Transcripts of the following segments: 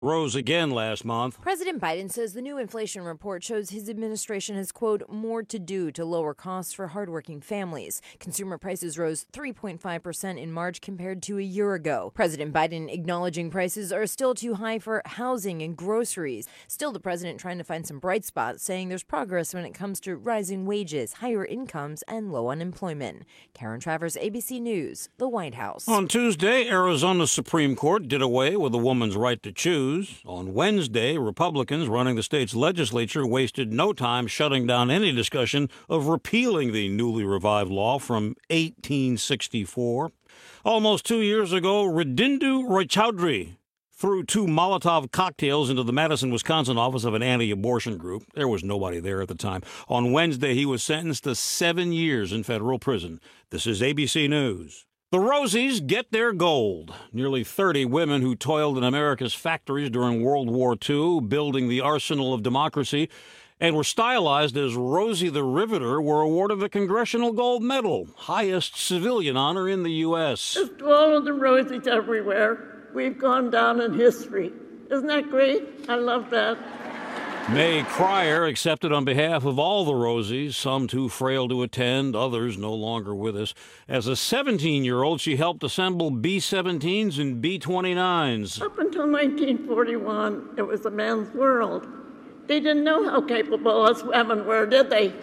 rose again last month. President Biden says the new inflation report shows his administration has, quote, more to do to lower costs for hardworking families. Consumer prices rose 3.5% in March compared to a year ago. President Biden acknowledging prices are still too high for housing and groceries. Still, the president trying to find some bright spots, saying there's progress when it comes to rising wages, higher incomes, and low unemployment. Karen Travers, ABC News, the White House. On Tuesday, Arizona's Supreme Court did away with a woman's right to choose. On Wednesday, Republicans running the state's legislature wasted no time shutting down any discussion of repealing the newly revived law from 1864. Almost 2 years ago, Ridindu Roychaudhry threw 2 Molotov cocktails into the Madison, Wisconsin office of an anti-abortion group. There was nobody there at the time. On Wednesday, he was sentenced to 7 years in federal prison. This is ABC News. The Rosies get their gold. Nearly 30 women who toiled in America's factories during World War II, building the arsenal of democracy, and were stylized as Rosie the Riveter, were awarded the Congressional Gold Medal, highest civilian honor in the U.S. Just to all of the Rosies everywhere, we've gone down in history. Isn't that great? I love that. Mae Cryer accepted on behalf of all the Rosies, some too frail to attend, others no longer with us. As a 17-year-old, she helped assemble B-17s and B-29s. Up until 1941, it was a man's world. They didn't know how capable us women were, did they?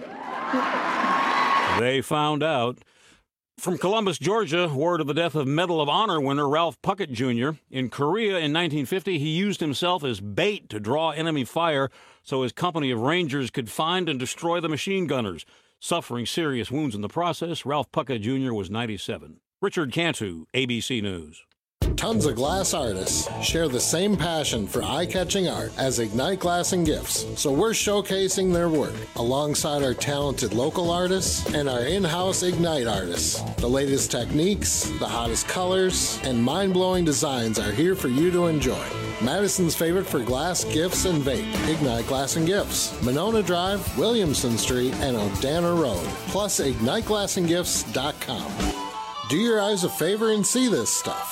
They found out. From Columbus, Georgia, word of the death of Medal of Honor winner Ralph Puckett Jr. In Korea in 1950, he used himself as bait to draw enemy fire so his company of Rangers could find and destroy the machine gunners. Suffering serious wounds in the process, Ralph Puckett Jr. was 97. Richard Cantu, ABC News. Tons of glass artists share the same passion for eye-catching art as Ignite Glass and Gifts, so we're showcasing their work alongside our talented local artists and our in-house Ignite artists. The latest techniques, the hottest colors, and mind-blowing designs are here for you to enjoy. Madison's favorite for glass, gifts, and vape, Ignite Glass and Gifts, Monona Drive, Williamson Street, and O'Dana Road, plus IgniteGlassandGifts.com. Do your eyes a favor and see this stuff.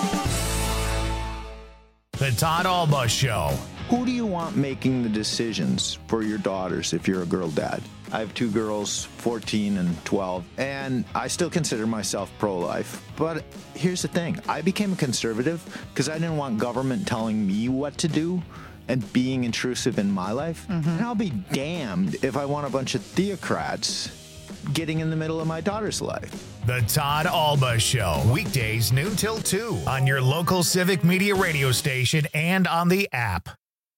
The Todd Alba Show. Who do you want making the decisions for your daughters if you're a girl dad? I have 2 girls, 14 and 12, and I still consider myself pro-life. But here's the thing. I became a conservative because I didn't want government telling me what to do and being intrusive in my life. And I'll be damned if I want a bunch of theocrats getting in the middle of my daughter's life. The Todd Alba Show. Weekdays noon till 2 on your local Civic Media radio station and on the app.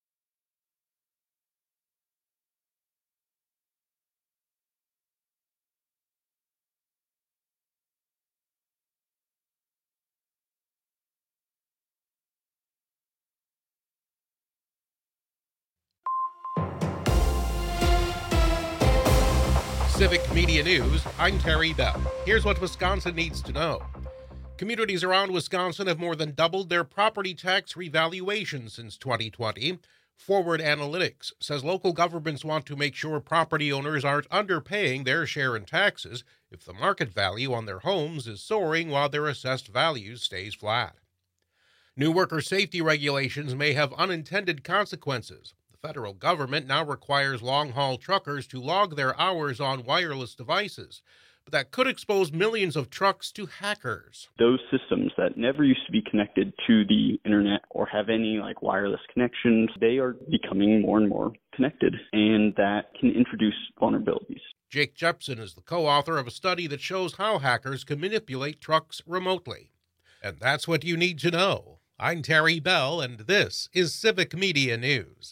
Civic Media News, I'm Terry Bell. Here's what Wisconsin needs to know. Communities around Wisconsin have more than doubled their property tax revaluation since 2020. Forward Analytics says local governments want to make sure property owners aren't underpaying their share in taxes if the market value on their homes is soaring while their assessed value stays flat. New worker safety regulations may have unintended consequences. The federal government now requires long-haul truckers to log their hours on wireless devices, but that could expose millions of trucks to hackers. Those systems that never used to be connected to the internet or have any wireless connections, they are becoming more and more connected, and that can introduce vulnerabilities. Jake Jepson is the co-author of a study that shows how hackers can manipulate trucks remotely. And that's what you need to know. I'm Terry Bell, and this is Civic Media News.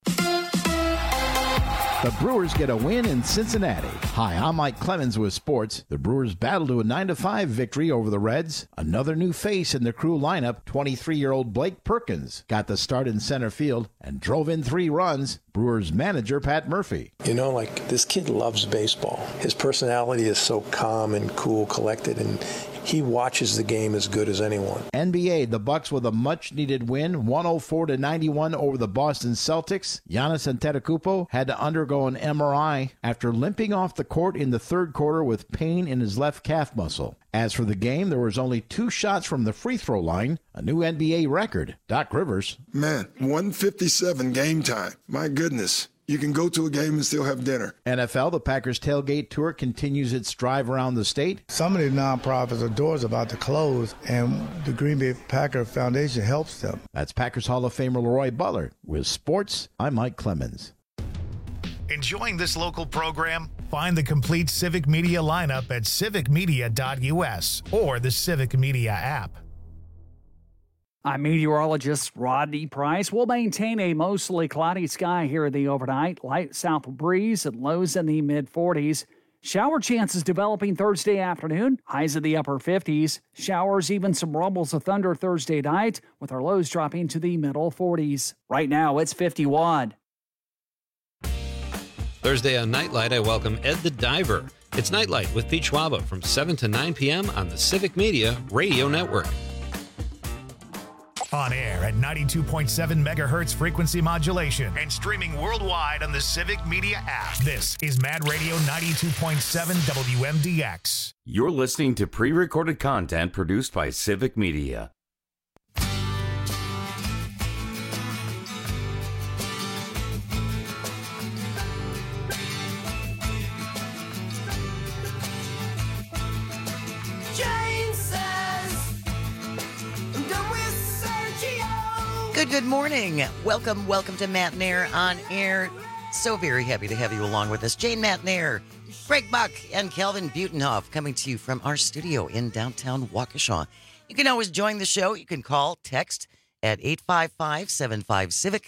The Brewers get a win in Cincinnati. Hi, I'm Mike Clemens with sports. The Brewers battled to a 9-5 victory over the Reds. Another new face in the crew lineup, 23-year-old Blake Perkins, got the start in center field and drove in 3 runs. Brewers manager Pat Murphy. This kid loves baseball. His personality is so calm and cool, collected, and he watches the game as good as anyone. NBA, the Bucks with a much-needed win, 104-91 over the Boston Celtics. Giannis Antetokounmpo had to undergo an MRI after limping off the court in the third quarter with pain in his left calf muscle. As for the game, there was only 2 shots from the free throw line, a new NBA record. Doc Rivers. Man, 157 game time. My goodness. You can go to a game and still have dinner. NFL, the Packers Tailgate Tour continues its drive around the state. Some of these nonprofits are doors about to close, and the Green Bay Packer Foundation helps them. That's Packers Hall of Famer Leroy Butler. With sports, I'm Mike Clemens. Enjoying this local program? Find the complete Civic Media lineup at civicmedia.us or the Civic Media app. I'm meteorologist Rodney Price. We'll maintain a mostly cloudy sky here in the overnight. Light south breeze and lows in the mid-40s. Shower chances developing Thursday afternoon. Highs in the upper 50s. Showers, even some rumbles of thunder Thursday night, with our lows dropping to the middle 40s. Right now, it's 51. Thursday on Nightlight, I welcome Ed the Diver. It's Nightlight with Pete Schwaba from 7 to 9 p.m. on the Civic Media Radio Network. On air at 92.7 megahertz frequency modulation and streaming worldwide on the Civic Media app. This is Mad Radio 92.7 WMDX. You're listening to pre-recorded content produced by Civic Media. Good morning. Welcome to Matt Nair on air. So very happy to have you along with us. Jane Matt Nair, Greg Buck, and Kelvin Butenhoff coming to you from our studio in downtown Waukesha. You can always join the show. You can call, text at 855-75-CIVIC,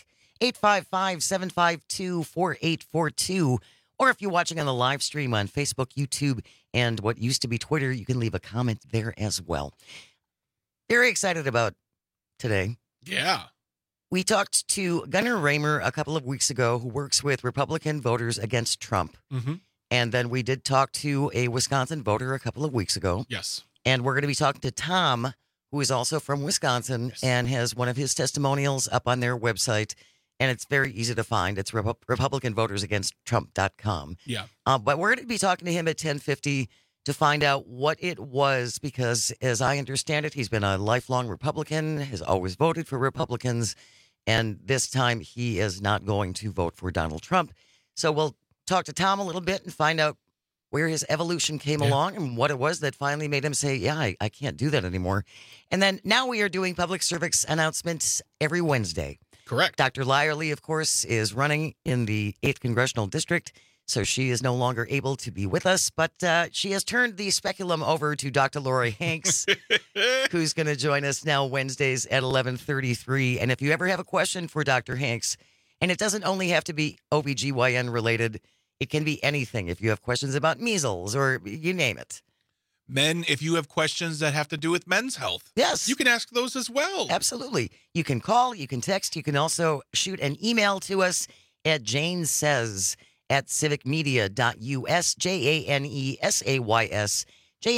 855-752-4842. Or if you're watching on the live stream on Facebook, YouTube, and what used to be Twitter, you can leave a comment there as well. Very excited about today. Yeah. We talked to Gunnar Raymer a couple of weeks ago, who works with Republican voters against Trump. Mm-hmm. And then we did talk to a Wisconsin voter a couple of weeks ago. Yes. And we're going to be talking to Tom, who is also from Wisconsin and has one of his testimonials up on their website. And it's very easy to find. It's RepublicanVotersAgainstTrump.com. Yeah. But we're going to be talking to him at 10:50 to find out what it was, because as I understand it, he's been a lifelong Republican, has always voted for Republicans. And this time he is not going to vote for Donald Trump. So we'll talk to Tom a little bit and find out where his evolution came along and what it was that finally made him say, yeah, I can't do that anymore. And then now we are doing public service announcements every Wednesday. Correct. Dr. Lyerly, of course, is running in the 8th Congressional District, so she is no longer able to be with us, but she has turned the speculum over to Dr. Lori Hanks, who's going to join us now Wednesdays at 11:33. And if you ever have a question for Dr. Hanks, and it doesn't only have to be OBGYN related, it can be anything. If you have questions about measles or you name it. Men, if you have questions that have to do with men's health, yes, you can ask those as well. Absolutely. You can call, you can text, you can also shoot an email to us at janesays@civicmedia.us, JANESAYS,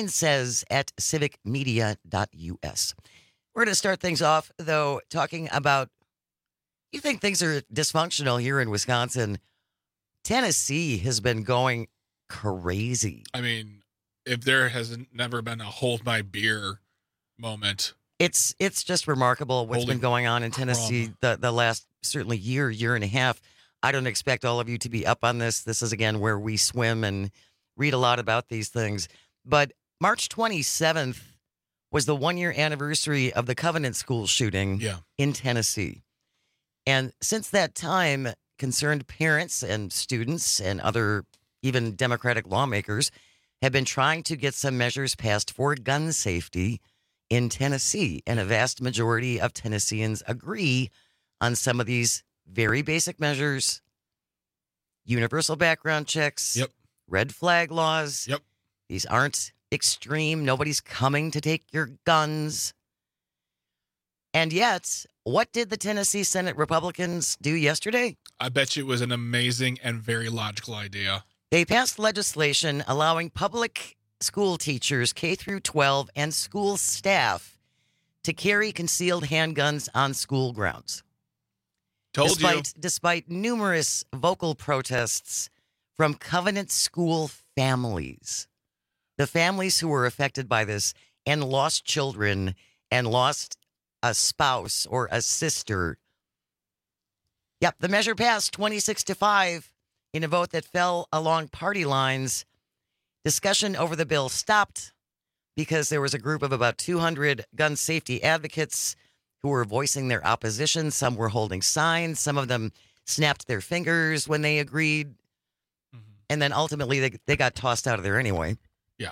janesays@civicmedia.us. We're going to start things off, though, talking about, you think things are dysfunctional here in Wisconsin. Tennessee has been going crazy. I mean, if there has never been a hold my beer moment. It's just remarkable what's been going on in Tennessee the last, certainly year and a half. I don't expect all of you to be up on this. This is, again, where we swim and read a lot about these things. But March 27th was the one-year anniversary of the Covenant School shooting in Tennessee. And since that time, concerned parents and students and other even Democratic lawmakers have been trying to get some measures passed for gun safety in Tennessee. And a vast majority of Tennesseans agree on some of these very basic measures: universal background checks, red flag laws. These aren't extreme. Nobody's coming to take your guns. And yet, what did the Tennessee Senate Republicans do yesterday? I bet you it was an amazing and very logical idea. They passed legislation allowing public school teachers, K through 12, and school staff to carry concealed handguns on school grounds. Despite numerous vocal protests from Covenant School families. The families who were affected by this and lost children and lost a spouse or a sister. Yep, the measure passed 26-5 in a vote that fell along party lines. Discussion over the bill stopped because there was a group of about 200 gun safety advocates who were voicing their opposition. Some were holding signs. Some of them snapped their fingers when they agreed. Mm-hmm. And then ultimately they got tossed out of there anyway. Yeah.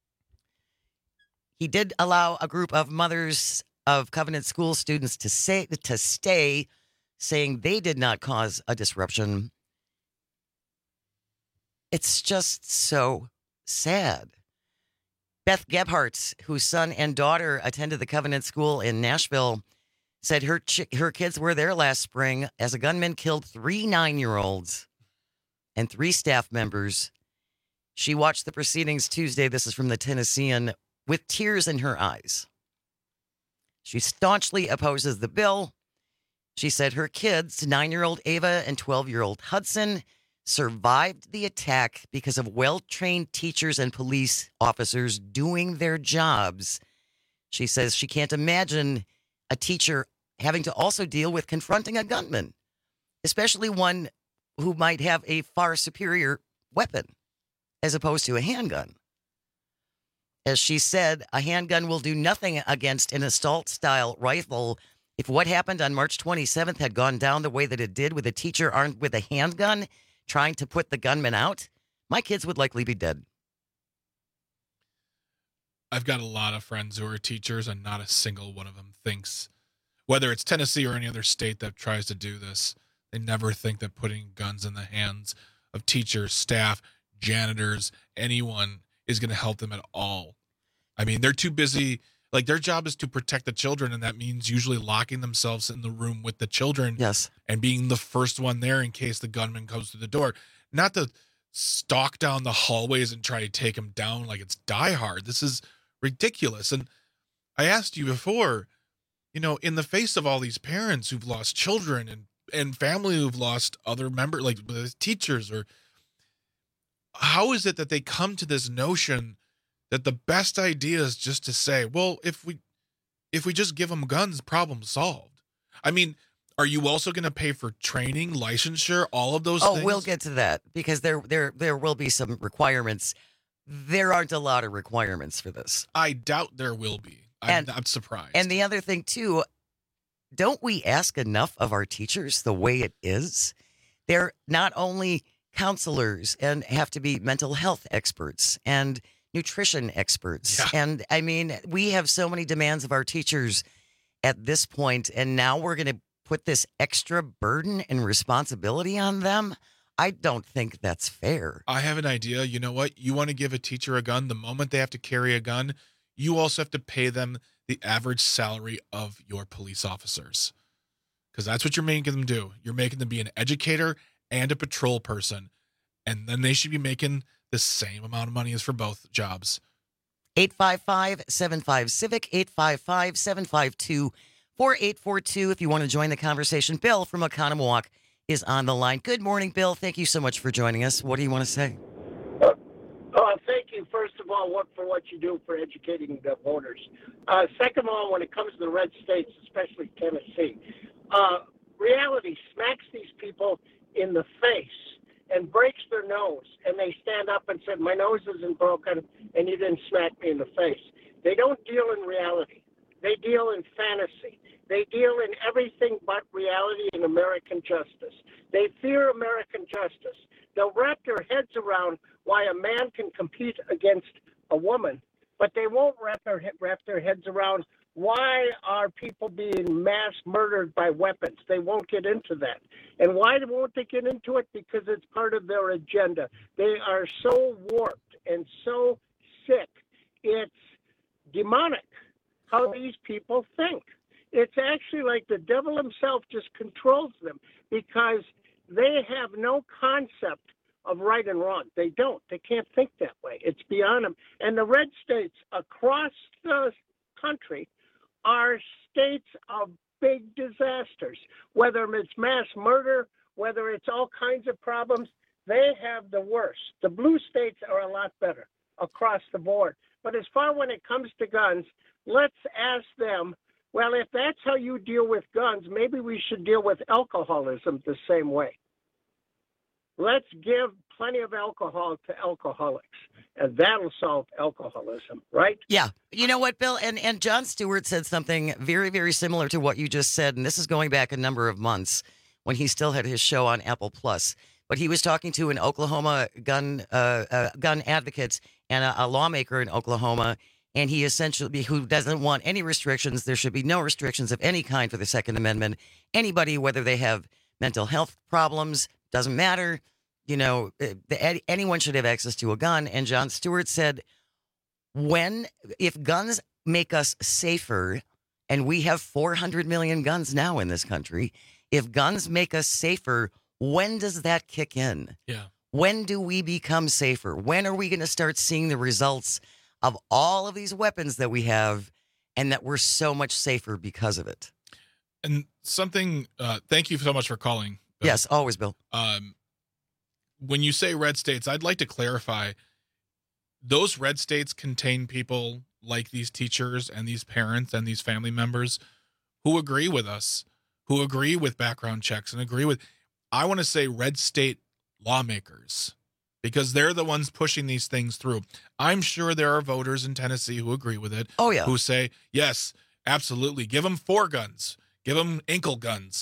He did allow a group of mothers of Covenant School students to stay, saying they did not cause a disruption. It's just so sad. Beth Gebhardt, whose son and daughter attended the Covenant School in Nashville, said her kids were there last spring as a gunman killed 3 9-year-olds and 3 staff members. She watched the proceedings Tuesday, this is from the Tennessean, with tears in her eyes. She staunchly opposes the bill. She said her kids, 9-year-old Ava and 12-year-old Hudson, survived the attack because of well-trained teachers and police officers doing their jobs. She says she can't imagine a teacher having to also deal with confronting a gunman, especially one who might have a far superior weapon as opposed to a handgun. As she said, a handgun will do nothing against an assault-style rifle. If what happened on March 27th had gone down the way that it did with a teacher armed with a handgun trying to put the gunman out, my kids would likely be dead. I've got a lot of friends who are teachers, and not a single one of them thinks, whether it's Tennessee or any other state that tries to do this, they never think that putting guns in the hands of teachers, staff, janitors, anyone is going to help them at all. I mean, they're too busy. Like, their job is to protect the children, and that means usually locking themselves in the room with the children. Yes. And being the first one there in case the gunman comes through the door. Not to stalk down the hallways and try to take him down like it's Die Hard. This is ridiculous. And I asked you before, you know, in the face of all these parents who've lost children and family who've lost other members, like teachers, or how is it that they come to this notion that the best idea is just to say, well, if we just give them guns, problem solved? I mean, are you also going to pay for training, licensure, all of those things? Oh, we'll get to that because there will be some requirements. There aren't a lot of requirements for this. I doubt there will be. I'm not surprised. And the other thing, too, don't we ask enough of our teachers the way it is? They're not only counselors and have to be mental health experts and nutrition experts. Yeah. And I mean, we have so many demands of our teachers at this point, and now we're going to put this extra burden and responsibility on them. I don't think that's fair. I have an idea. You know what? You want to give a teacher a gun, the moment they have to carry a gun, you also have to pay them the average salary of your police officers. Because that's what you're making them do. You're making them be an educator and a patrol person. And then they should be making the same amount of money as for both jobs. 855-75-CIVIC, 855-752-4842 if you want to join the conversation. Bill from Oconomowoc is on the line. Good morning, Bill. Thank you so much for joining us. What do you want to say? Thank you, first of all, for what you do for educating the voters. Second of all, when it comes to the red states, especially Tennessee, reality smacks these people in the face and breaks their nose, and they stand up and said, my nose isn't broken, and you didn't smack me in the face. They don't deal in reality. They deal in fantasy. They deal in everything but reality and American justice. They fear American justice. They'll wrap their heads around why a man can compete against a woman, but they won't wrap their heads around why are people being mass murdered by weapons. They won't get into that. And why won't they get into it? Because it's part of their agenda. They are so warped and so sick. It's demonic how these people think. It's actually like the devil himself just controls them because they have no concept of right and wrong. They don't. They can't think that way. It's beyond them. And the red states across the country are states of big disasters, whether it's mass murder, whether it's all kinds of problems. They have the worst. The blue states are a lot better across the board. But as far when it comes to guns, let's ask them, well, if that's how you deal with guns, maybe we should deal with alcoholism the same way. Let's give plenty of alcohol to alcoholics, and that'll solve alcoholism, right? Yeah. You know what, Bill? And Jon Stewart said something very, very similar to what you just said, and this is going back a number of months when he still had his show on Apple Plus. But he was talking to an Oklahoma gun advocate and a lawmaker in Oklahoma, and he essentially, who doesn't want any restrictions. There should be no restrictions of any kind for the Second Amendment. Anybody, whether they have mental health problems, doesn't matter. You know, anyone should have access to a gun. And Jon Stewart said, if guns make us safer, and we have 400 million guns now in this country, if guns make us safer, when does that kick in? Yeah. When do we become safer? When are we going to start seeing the results of all of these weapons that we have and that we're so much safer because of it? And something, thank you so much for calling, Bill. Yes, always, Bill. When you say red states, I'd like to clarify, those red states contain people like these teachers and these parents and these family members who agree with us, who agree with background checks and agree with, I want to say red state lawmakers, because they're the ones pushing these things through. I'm sure there are voters in Tennessee who agree with it. Oh, yeah. Who say, yes, absolutely. Give them 4 guns. Give them ankle guns.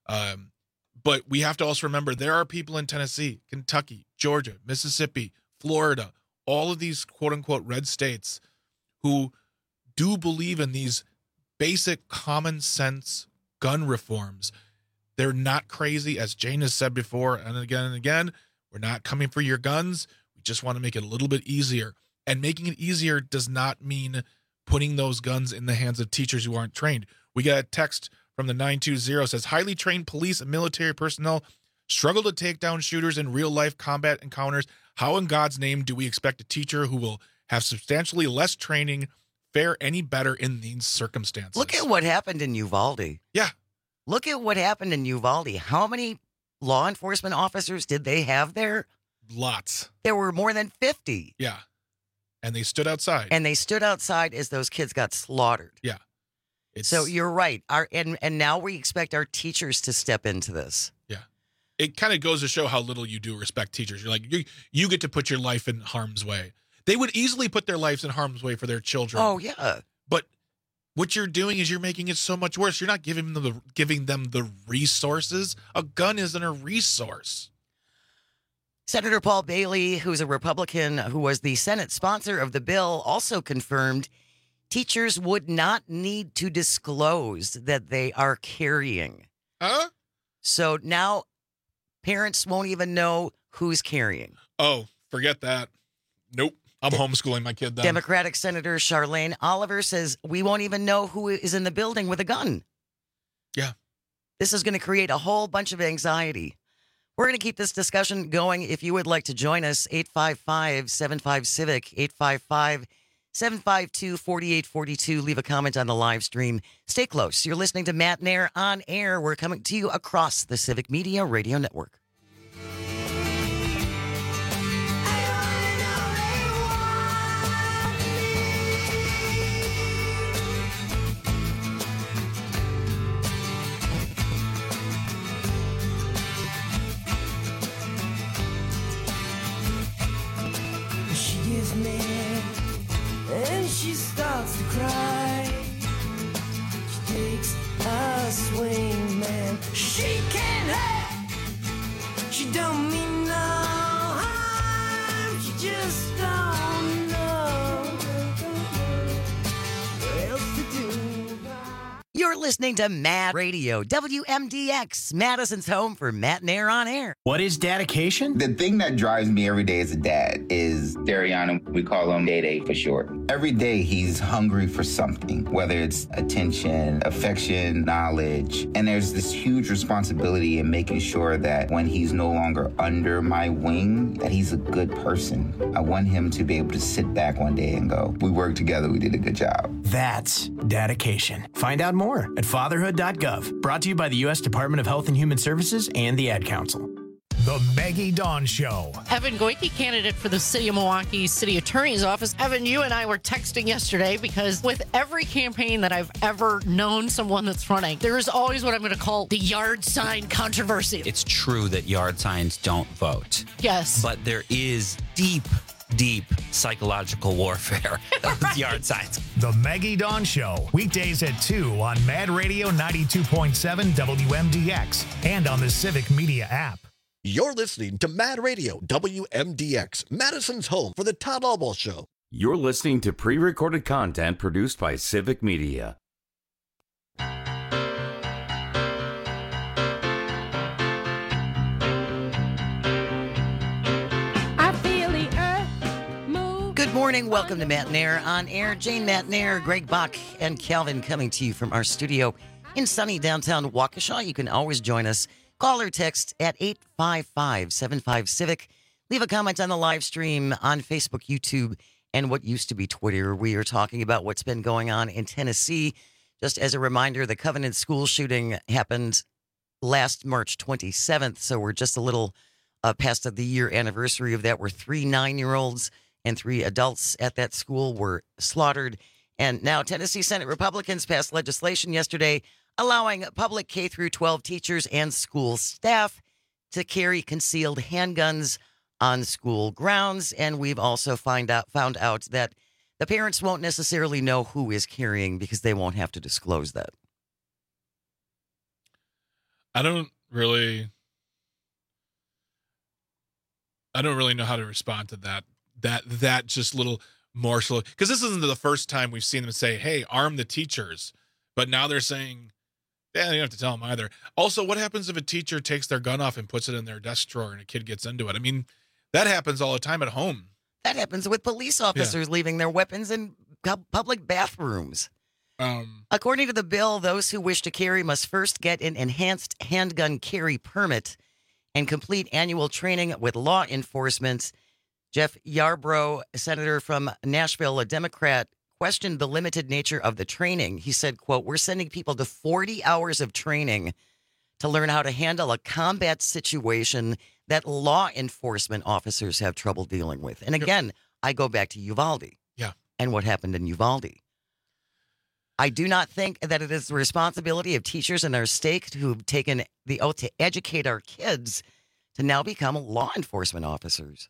But we have to also remember there are people in Tennessee, Kentucky, Georgia, Mississippi, Florida, all of these quote unquote red states who do believe in these basic common sense gun reforms. They're not crazy, as Jane has said before and again. We're not coming for your guns. We just want to make it a little bit easier. And making it easier does not mean putting those guns in the hands of teachers who aren't trained. We got a text from the 920 says, highly trained police and military personnel struggle to take down shooters in real-life combat encounters. How in God's name do we expect a teacher who will have substantially less training fare any better in these circumstances? Look at what happened in Uvalde. Yeah. Look at what happened in Uvalde. How many law enforcement officers did they have there? Lots. There were more than 50. Yeah. And they stood outside. And they stood outside as those kids got slaughtered. Yeah. So you're right. And now we expect our teachers to step into this. Yeah. It kind of goes to show how little you do respect teachers. You're like, you get to put your life in harm's way. They would easily put their lives in harm's way for their children. Oh, yeah. But what you're doing is you're making it so much worse. You're not giving them the resources. A gun isn't a resource. Senator Paul Bailey, who's a Republican who was the Senate sponsor of the bill, also confirmed teachers would not need to disclose that they are carrying. Huh? So now parents won't even know who's carrying. Oh, forget that. Nope. I'm homeschooling my kid then. Democratic Senator Charlene Oliver says we won't even know who is in the building with a gun. Yeah. This is going to create a whole bunch of anxiety. We're going to keep this discussion going. If you would like to join us, 855-75-CIVIC, 855-752-4842. Leave a comment on the live stream. Stay close. You're listening to Matt Nair on air. We're coming to you across the Civic Media Radio Network. And she starts to cry. She takes a swing, man. She can't have listening to Mad Radio, WMDX, Madison's home for Matt and Air on Air. What is dedication? The thing that drives me every day as a dad is Dariana. We call him Day Day for short. Every day he's hungry for something, whether it's attention, affection, knowledge. And there's this huge responsibility in making sure that when he's no longer under my wing, that he's a good person. I want him to be able to sit back one day and go, we worked together, we did a good job. That's dedication. Find out more at fatherhood.gov. Brought to you by the U.S. Department of Health and Human Services and the Ad Council. The Maggie Dawn Show. Evan Goike, candidate for the City of Milwaukee City Attorney's Office. Evan, you and I were texting yesterday because with every campaign that I've ever known someone that's running, there is always what I'm going to call the yard sign controversy. It's true that yard signs don't vote. Yes. But there is deep psychological warfare with yard signs. The Maggie Dawn Show. Weekdays at 2 on Mad Radio 92.7 WMDX and on the Civic Media app. You're listening to Mad Radio WMDX, Madison's home for the Todd Albaugh Show. You're listening to pre-recorded content produced by Civic Media. Good morning. Welcome to Matt and Air on Air. Jane Matt and Air, Greg Bach, and Calvin coming to you from our studio in sunny downtown Waukesha. You can always join us. Call or text at 855-75-CIVIC. Leave a comment on the live stream on Facebook, YouTube, and what used to be Twitter. We are talking about what's been going on in Tennessee. Just as a reminder, the Covenant school shooting happened last March 27th, so we're just a little past the year anniversary of that, where 3 9-year-olds and 3 adults at that school were slaughtered. And now Tennessee Senate Republicans passed legislation yesterday allowing public K-12 teachers and school staff to carry concealed handguns on school grounds. And we've also found out that the parents won't necessarily know who is carrying because they won't have to disclose that. I don't really know how to respond to that just little morsel, because this isn't the first time we've seen them say, hey, arm the teachers. But now they're saying, yeah, you don't have to tell them either. Also, what happens if a teacher takes their gun off and puts it in their desk drawer and a kid gets into it? I mean, that happens all the time at home. That happens with police officers leaving their weapons in public bathrooms. According to the bill, those who wish to carry must first get an enhanced handgun carry permit and complete annual training with law enforcement. Jeff Yarbrough, a senator from Nashville, a Democrat, questioned the limited nature of the training. He said, quote, we're sending people to 40 hours of training to learn how to handle a combat situation that law enforcement officers have trouble dealing with. And again, I go back to Uvalde. Yeah. And what happened in Uvalde. I do not think that it is the responsibility of teachers in our state who've taken the oath to educate our kids to now become law enforcement officers.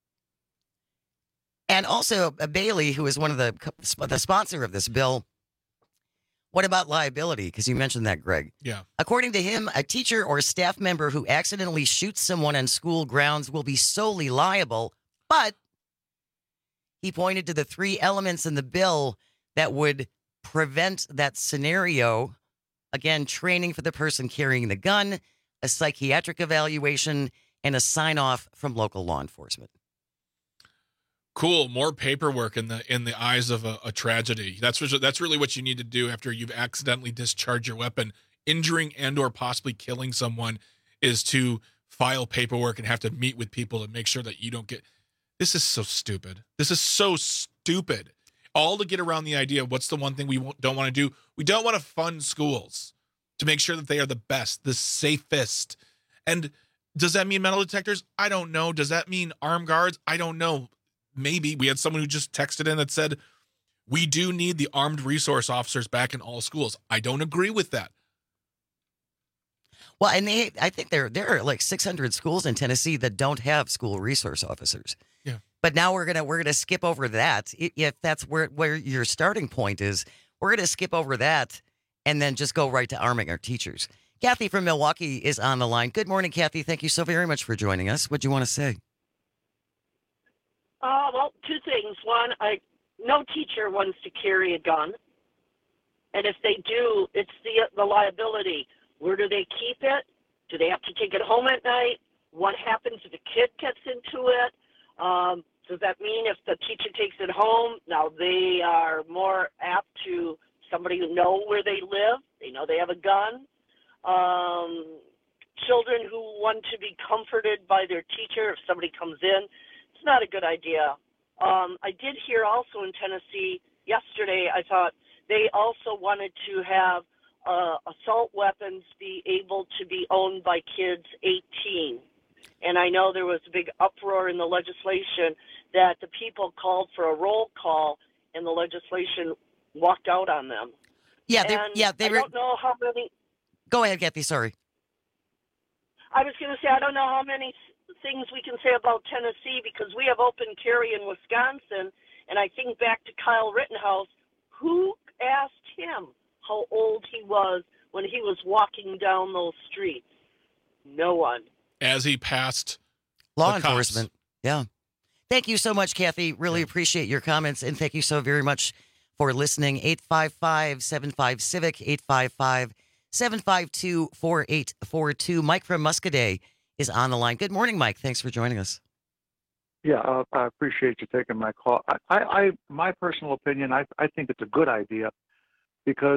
And also, Bailey, who is one of the sponsor of this bill, what about liability? Because you mentioned that, Greg. Yeah. According to him, a teacher or staff member who accidentally shoots someone on school grounds will be solely liable. But he pointed to the 3 elements in the bill that would prevent that scenario. Again, training for the person carrying the gun, a psychiatric evaluation, and a sign-off from local law enforcement. Cool. More paperwork in the eyes of a tragedy. That's really what you need to do after you've accidentally discharged your weapon. Injuring and or possibly killing someone is to file paperwork and have to meet with people to make sure that you don't get. This is so stupid. This is so stupid. All to get around the idea of what's the one thing we don't want to do. We don't want to fund schools to make sure that they are the best, the safest. And does that mean metal detectors? I don't know. Does that mean armed guards? I don't know. Maybe. We had someone who just texted in that said, we do need the armed resource officers back in all schools. I don't agree with that. Well, and I think there are like 600 schools in Tennessee that don't have school resource officers. Yeah. But now we're gonna skip over that. If that's where your starting point is, we're gonna skip over that and then just go right to arming our teachers. Kathy from Milwaukee is on the line. Good morning, Kathy. Thank you so very much for joining us. What do you want to say? Well, 2 things. One, no teacher wants to carry a gun. And if they do, it's the liability. Where do they keep it? Do they have to take it home at night? What happens if a kid gets into it? Does that mean if the teacher takes it home, now they are more apt to somebody who know where they live? They know they have a gun. Children who want to be comforted by their teacher if somebody comes in, it's not a good idea. I did hear also in Tennessee yesterday, I thought they also wanted to have assault weapons be able to be owned by kids 18. And I know there was a big uproar in the legislation that the people called for a roll call and the legislation walked out on them. Yeah, I don't know how many. Go ahead, Kathy. Sorry. I was going to say, I don't know how many things we can say about Tennessee because we have open carry in Wisconsin. And I think back to Kyle Rittenhouse. Who asked him how old he was when he was walking down those streets? No one. As he passed law enforcement. Yeah. Thank you so much, Kathy. Really appreciate your comments. And thank you so very much for listening. 855-75-CIVIC, 855-752-4842. Mike from Muscoda is on the line. Good morning, Mike. Thanks for joining us. Yeah, I appreciate you taking my call. My personal opinion, I think it's a good idea because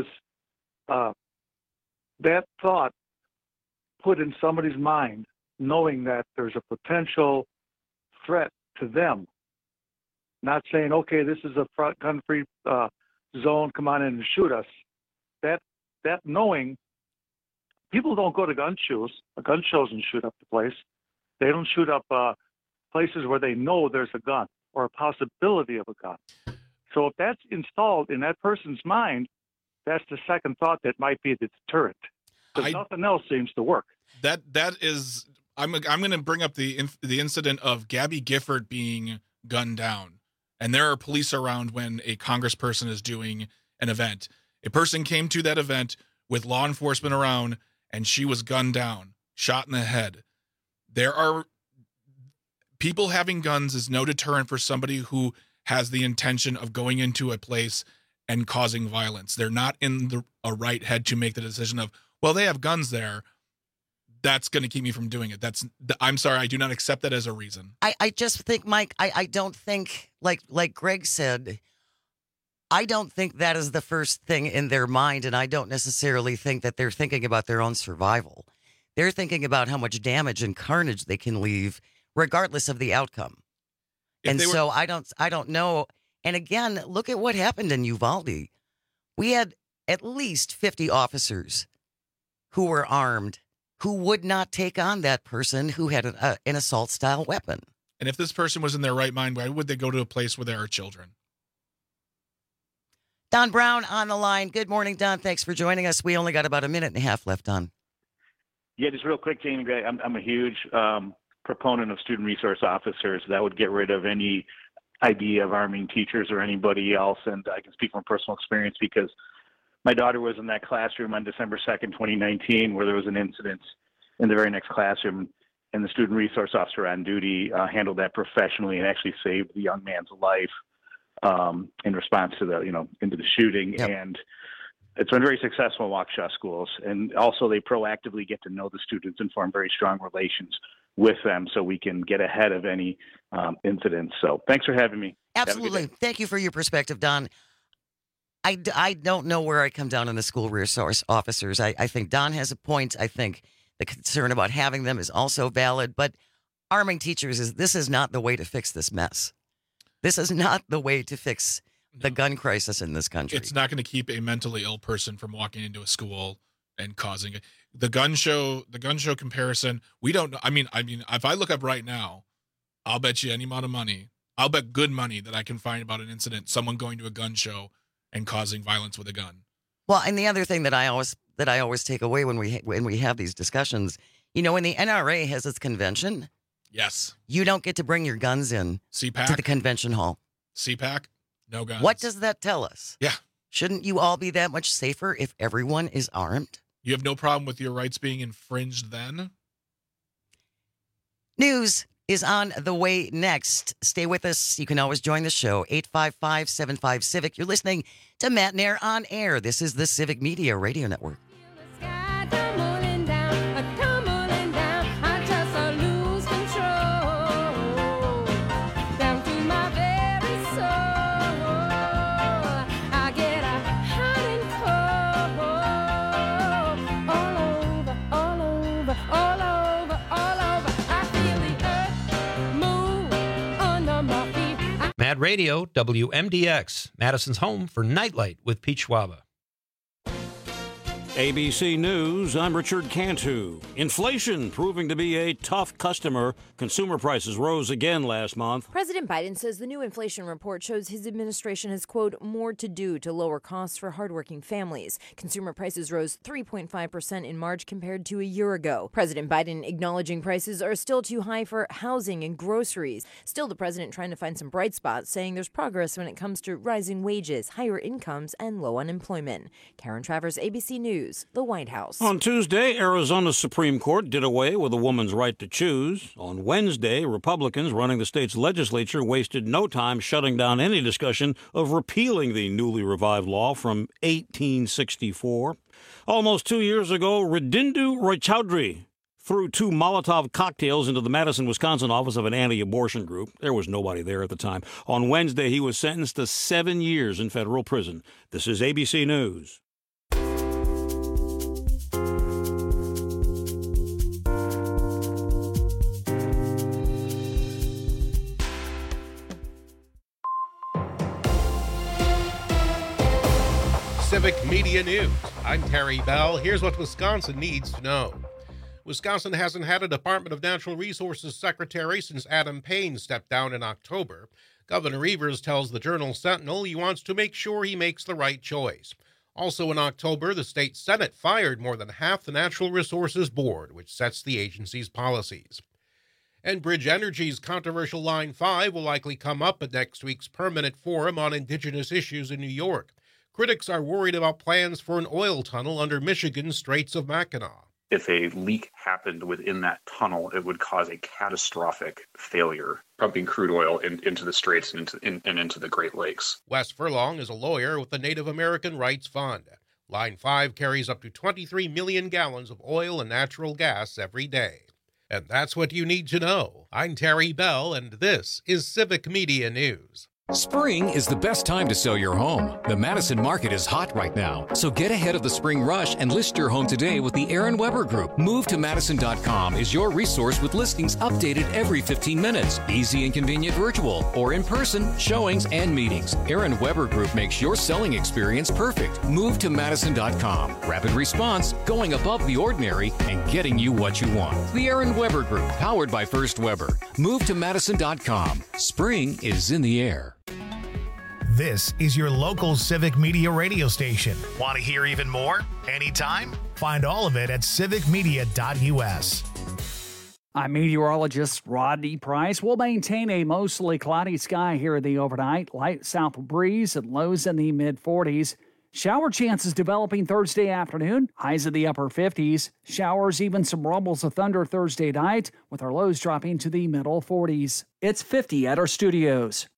that thought put in somebody's mind, knowing that there's a potential threat to them, not saying, okay, this is a gun-free zone, come on in and shoot us. That knowing, people don't go to gun shows and shoot up the place. They don't shoot up places where they know there's a gun or a possibility of a gun. So if that's installed in that person's mind, that's the second thought that might be the deterrent. Because nothing else seems to work. That is, I'm going to bring up the incident of Gabby Gifford being gunned down, and there are police around when a congressperson is doing an event. A person came to that event with law enforcement around, and she was gunned down, shot in the head. There are people having guns is no deterrent for somebody who has the intention of going into a place and causing violence. They're not in a right head to make the decision of, well, they have guns there. That's going to keep me from doing it. I'm sorry. I do not accept that as a reason. I just think, Mike, I don't think, like Greg said, I don't think that is the first thing in their mind. And I don't necessarily think that they're thinking about their own survival. They're thinking about how much damage and carnage they can leave regardless of the outcome. So I don't know. And again, look at what happened in Uvalde. We had at least 50 officers who were armed who would not take on that person who had an assault-style weapon. And if this person was in their right mind, why would they go to a place where there are children? Don Brown on the line. Good morning, Don. Thanks for joining us. We only got about a minute and a half left, Don. Yeah, just real quick, Jamie. I'm a huge proponent of student resource officers. That would get rid of any idea of arming teachers or anybody else. And I can speak from personal experience because my daughter was in that classroom on December 2nd, 2019, where there was an incident in the very next classroom, and the student resource officer on duty handled that professionally and actually saved the young man's life in response to into the shooting. Yep. And it's been very successful in Waukesha schools. And also they proactively get to know the students and form very strong relations with them so we can get ahead of any incidents. So thanks for having me. Absolutely. Thank you for your perspective, Don. I don't know where I come down on the school resource officers. I think Don has a point. I think the concern about having them is also valid. But arming teachers this is not the way to fix this mess. This is not the way to fix the gun crisis in this country. It's not going to keep a mentally ill person from walking into a school and causing it. The gun show comparison, we don't know. I mean, if I look up right now, I'll bet you any amount of money. I'll bet good money that I can find about an incident, someone going to a gun show and causing violence with a gun. Well, and the other thing that I always take away when we have these discussions, when the NRA has its convention, yes, you don't get to bring your guns in CPAC? To the convention hall. CPAC, no guns. What does that tell us? Yeah. Shouldn't you all be that much safer if everyone is armed? You have no problem with your rights being infringed then? News is on the way next. Stay with us. You can always join the show, 855-75-CIVIC. You're listening to Matt and Air on Air. This is the Civic Media Radio Network. Mad Radio, WMDX, Madison's home for Nightlight with Pete Schwaba. ABC News, I'm Richard Cantu. Inflation proving to be a tough customer. Consumer prices rose again last month. President Biden says the new inflation report shows his administration has, quote, more to do to lower costs for hardworking families. Consumer prices rose 3.5% in March compared to a year ago. President Biden acknowledging prices are still too high for housing and groceries. Still, the president trying to find some bright spots, saying there's progress when it comes to rising wages, higher incomes, and low unemployment. Karen Travers, ABC News. The White House. On Tuesday, Arizona's Supreme Court did away with a woman's right to choose. On Wednesday, Republicans running the state's legislature wasted no time shutting down any discussion of repealing the newly revived law from 1864. Almost 2 years ago, Ridindu Roychowdhury threw 2 Molotov cocktails into the Madison, Wisconsin office of an anti-abortion group. There was nobody there at the time. On Wednesday, he was sentenced to 7 years in federal prison. This is ABC News. Civic Media News. I'm Terry Bell. Here's what Wisconsin needs to know. Wisconsin hasn't had a Department of Natural Resources secretary since Adam Payne stepped down in October. Governor Evers tells the Journal-Sentinel he wants to make sure he makes the right choice. Also in October, the state Senate fired more than half the Natural Resources Board, which sets the agency's policies. Enbridge Energy's controversial Line 5 will likely come up at next week's Permanent Forum on Indigenous Issues in New York. Critics are worried about plans for an oil tunnel under Michigan's Straits of Mackinac. If a leak happened within that tunnel, it would cause a catastrophic failure, pumping crude oil into the Straits and into the Great Lakes. Wes Furlong is a lawyer with the Native American Rights Fund. Line 5 carries up to 23 million gallons of oil and natural gas every day. And that's what you need to know. I'm Terry Bell, and this is Civic Media News. Spring is the best time to sell your home. The Madison market is hot right now, so get ahead of the spring rush and list your home today with the Aaron Weber Group. MoveToMadison.com is your resource with listings updated every 15 minutes. Easy and convenient virtual or in-person showings and meetings. Aaron Weber Group makes your selling experience perfect. MoveToMadison.com. Rapid response, going above the ordinary, and getting you what you want. The Aaron Weber Group, powered by First Weber. MoveToMadison.com. Spring is in the air. This is your local Civic Media radio station. Want to hear even more? Anytime? Find all of it at civicmedia.us. I'm meteorologist Rodney Price. We'll maintain a mostly cloudy sky here in the overnight. Light south breeze and lows in the mid-40s. Shower chances developing Thursday afternoon. Highs in the upper 50s. Showers, even some rumbles of thunder Thursday night, with our lows dropping to the middle 40s. It's 50 at our studios.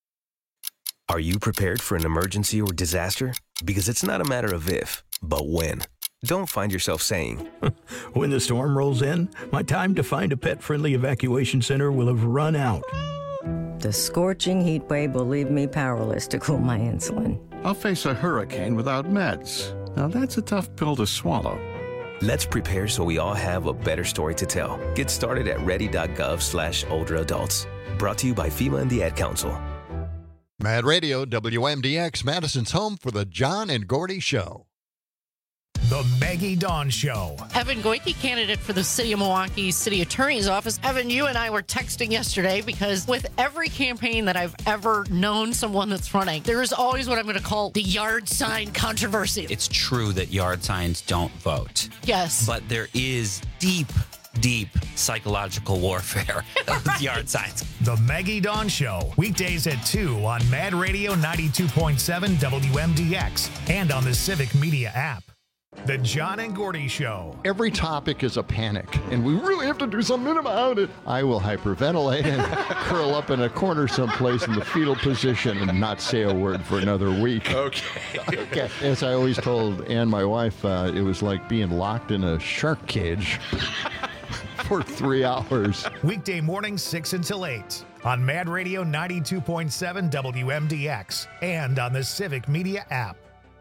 Are you prepared for an emergency or disaster? Because it's not a matter of if, but when. Don't find yourself saying, when the storm rolls in, my time to find a pet-friendly evacuation center will have run out. The scorching heat wave will leave me powerless to cool my insulin. I'll face a hurricane without meds. Now that's a tough pill to swallow. Let's prepare so we all have a better story to tell. Get started at ready.gov/older adults. Brought to you by FEMA and the Ad Council. Mad Radio, WMDX, Madison's home for the John and Gordy Show. The Maggie Dawn Show. Evan Goyke, candidate for the City of Milwaukee City Attorney's Office. Evan, you and I were texting yesterday because with every campaign that I've ever known someone that's running, there is always what I'm going to call the yard sign controversy. It's true that yard signs don't vote. Yes. But there is deep psychological warfare with yard signs. The Maggie Dawn Show, weekdays at 2 on Mad Radio 92.7 WMDX and on the Civic Media app. The John and Gordy Show. Every topic is a panic, and we really have to do something about it. I will hyperventilate and curl up in a corner someplace in the fetal position and not say a word for another week. Okay. As I always told Ann, my wife, it was like being locked in a shark cage for 3 hours. Weekday mornings 6 until 8 on Mad Radio 92.7 WMDX and on the Civic Media app.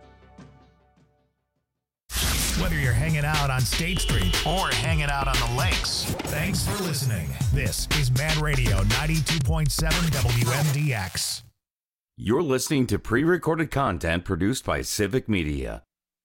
Whether you're hanging out on State Street or hanging out on the lakes, thanks for listening. This is Mad Radio 92.7 WMDX. You're listening to pre-recorded content produced by Civic Media.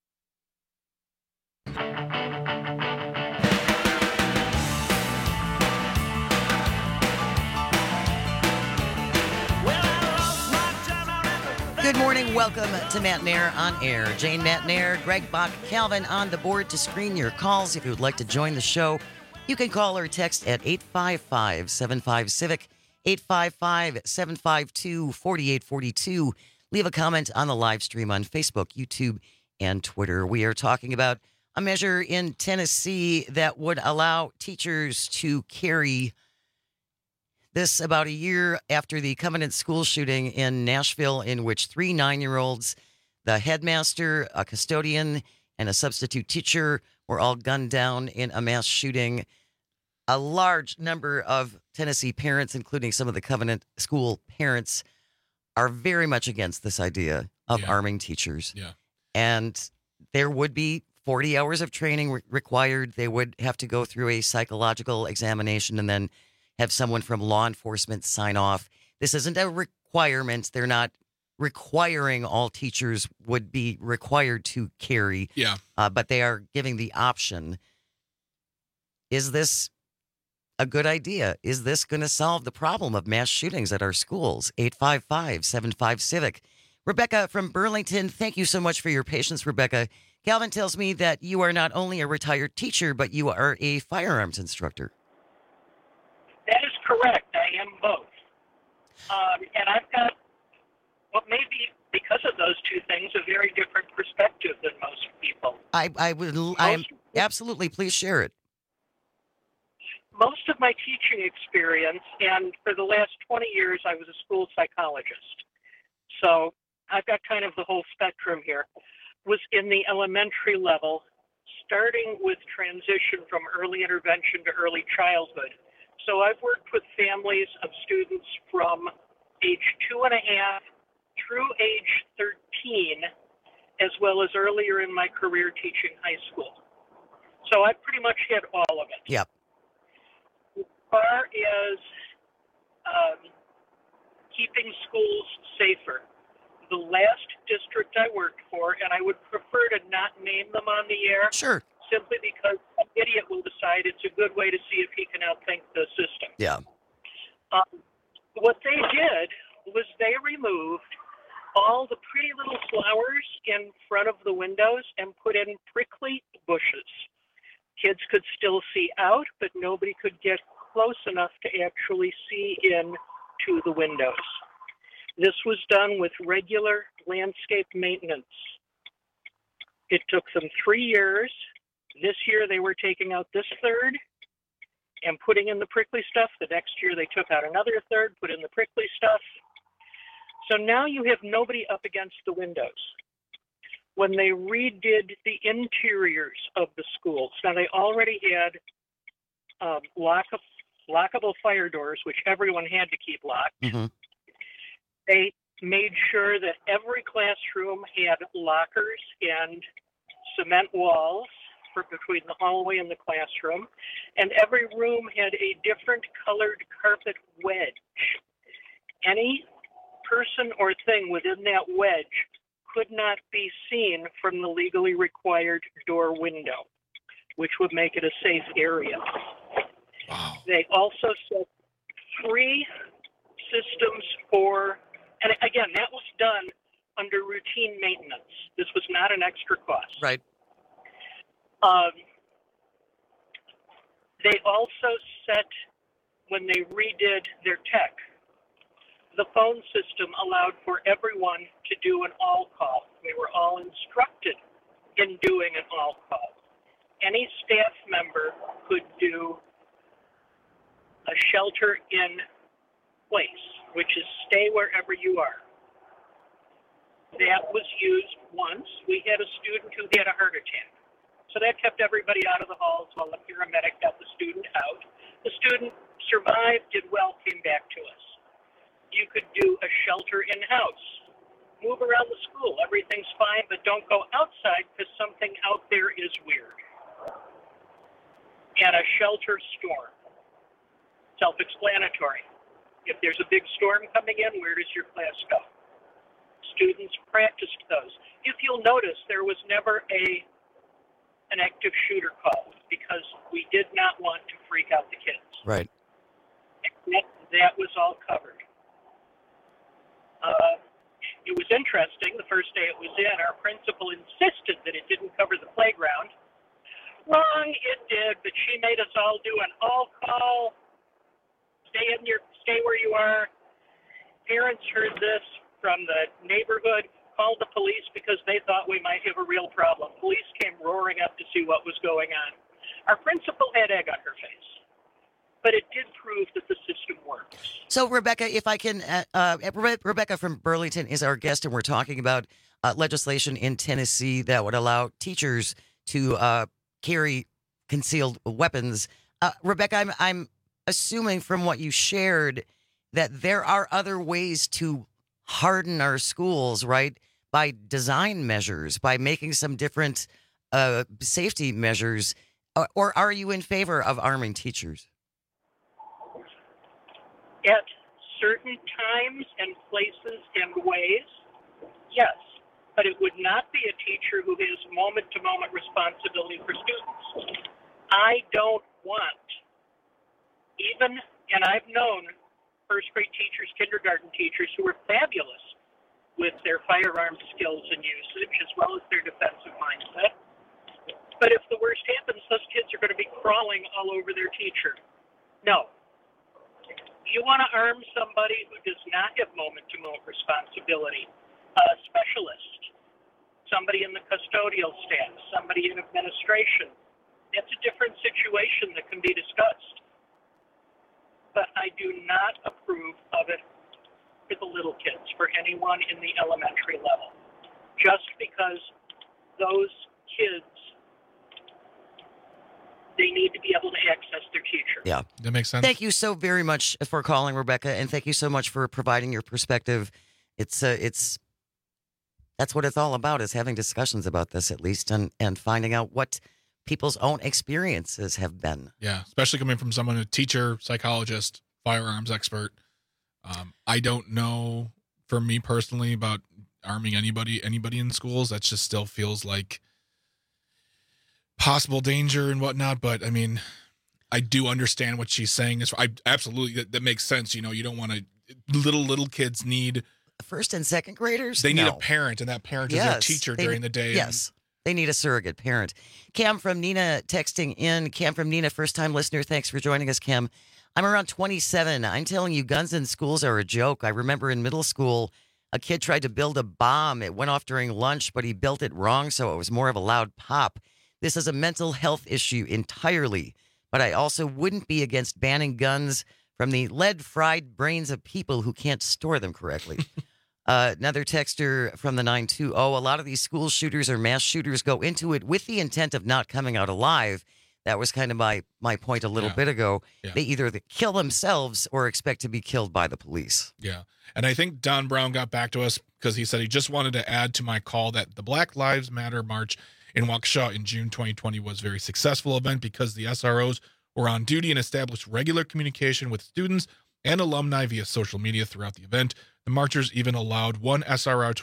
Good morning. Welcome to Matt Nair on Air. Jane Matt Nair, Greg Bach, Calvin on the board to screen your calls. If you would like to join the show, you can call or text at 855-75-CIVIC, 855-752-4842. Leave a comment on the live stream on Facebook, YouTube, and Twitter. We are talking about a measure in Tennessee that would allow teachers to carry. This about a year after the Covenant school shooting in Nashville, in which 3 9-year-olds, the headmaster, a custodian, and a substitute teacher were all gunned down in a mass shooting. A large number of Tennessee parents, including some of the Covenant school parents, are very much against this idea of arming teachers. Yeah. And there would be 40 hours of training required. They would have to go through a psychological examination and then have someone from law enforcement sign off. This isn't a requirement. They're not requiring all teachers would be required to carry. Yeah. But they are giving the option. Is this a good idea? Is this going to solve the problem of mass shootings at our schools? 855-75-CIVIC. Rebecca from Burlington, thank you so much for your patience, Rebecca. Calvin tells me that you are not only a retired teacher, but you are a firearms instructor. That is correct. I am both. And I've got what may be, because of those two things, a very different perspective than most people. I am absolutely, please share it. Most of my teaching experience, and for the last 20 years, I was a school psychologist. So I've got kind of the whole spectrum here, was in the elementary level, starting with transition from early intervention to early childhood. So I've worked with families of students from age 2.5 through age 13, as well as earlier in my career teaching high school. So I've pretty much hit all of it. Yep. As far as keeping schools safer, the last district I worked for, and I would prefer to not name them on the air. Sure. Simply because an idiot will decide it's a good way to see if he can outthink the system. Yeah. What they did was they removed all the pretty little flowers in front of the windows and put in prickly bushes. Kids could still see out, but nobody could get close enough to actually see into the windows. This was done with regular landscape maintenance. It took them 3 years. This year they were taking out this third and putting in the prickly stuff. The next year they took out another third, put in the prickly stuff. So now you have nobody up against the windows. When they redid the interiors of the schools, now they already had lockable fire doors, which everyone had to keep locked. Mm-hmm. They made sure that every classroom had lockers and cement walls for between the hallway and the classroom, and every room had a different colored carpet wedge. Any person or thing within that wedge could not be seen from the legally required door window, which would make it a safe area. Wow. They also set 3 systems for, and again, that was done under routine maintenance. This was not an extra cost. Right. They also set, when they redid their tech, the phone system allowed for everyone to do an all call. We were all instructed in doing an all call. Any staff member could do a shelter in place, which is stay wherever you are. That was used once. We had a student who had a heart attack. So that kept everybody out of the halls while the paramedic got the student out. The student survived, did well, came back to us. You could do a shelter in-house. Move around the school. Everything's fine, but don't go outside because something out there is weird. And a shelter storm. Self-explanatory. If there's a big storm coming in, where does your class go? Students practiced those. If you'll notice, there was never an active shooter call because we did not want to freak out the kids. Right. That was all covered. It was interesting. The first day it was in, our principal insisted that it didn't cover the playground. Wrong, it did, but she made us all do an all call. Stay where you are. Parents heard this from the neighborhood, called the police because they thought we might have a real problem. Police came roaring up to see what was going on. Our principal had egg on her face, but it did prove that the system works. So, Rebecca, if I can, Rebecca from Burlington is our guest, and we're talking about legislation in Tennessee that would allow teachers to carry concealed weapons. Rebecca, I'm assuming from what you shared that there are other ways to harden our schools, right? By design measures, by making some different safety measures, or are you in favor of arming teachers? At certain times and places and ways, yes, but it would not be a teacher who has moment-to-moment responsibility for students. I don't want even, and I've known first-grade teachers, kindergarten teachers who are fabulous with their firearm skills and usage, as well as their defensive mindset. But if the worst happens, those kids are going to be crawling all over their teacher. No. You want to arm somebody who does not have moment-to-moment responsibility, a specialist, somebody in the custodial staff, somebody in administration. That's a different situation that can be discussed. But I do not approve of it for the little kids, for anyone in the elementary level, just because those kids, they need to be able to access their teacher. Yeah. That makes sense. Thank you so very much for calling, Rebecca, and thank you so much for providing your perspective. It's that's what it's all about, is having discussions about this at least, and finding out what people's own experiences have been. Yeah, especially coming from someone, a teacher, psychologist, firearms expert. I don't know, for me personally, about arming anybody in schools. That just still feels like possible danger and whatnot. But I mean, I do understand what she's saying. I absolutely, that makes sense. You know, you don't want to. Little kids need first and second graders. They need a parent, and that parent is their teacher during the day. Yes. They need a surrogate parent. Cam from Nina texting in. Cam from Nina, first-time listener. Thanks for joining us, Cam. I'm around 27. I'm telling you, guns in schools are a joke. I remember in middle school, a kid tried to build a bomb. It went off during lunch, but he built it wrong, so it was more of a loud pop. This is a mental health issue entirely, but I also wouldn't be against banning guns from the lead-fried brains of people who can't store them correctly. Another texter from the 920, a lot of these school shooters or mass shooters go into it with the intent of not coming out alive. That was kind of my point a little bit ago. Yeah. They either kill themselves or expect to be killed by the police. Yeah. And I think Don Brown got back to us because he said he just wanted to add to my call that the Black Lives Matter March in Waukesha in June 2020 was a very successful event because the SROs were on duty and established regular communication with students and alumni via social media throughout the event. The marchers even allowed one SRO